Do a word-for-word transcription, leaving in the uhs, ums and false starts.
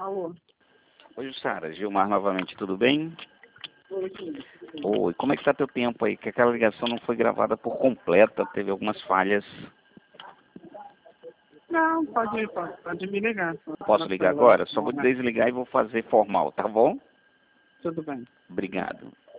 Alô? Oi, Sara. Gilmar novamente, tudo bem? Oi, sim. Oi, como é que tá teu tempo aí? Que aquela ligação não foi gravada por completa, teve algumas falhas. Não, pode ir, pode, pode me ligar. Posso ligar agora? Só vou desligar e vou fazer formal, tá bom? Tudo bem. Obrigado.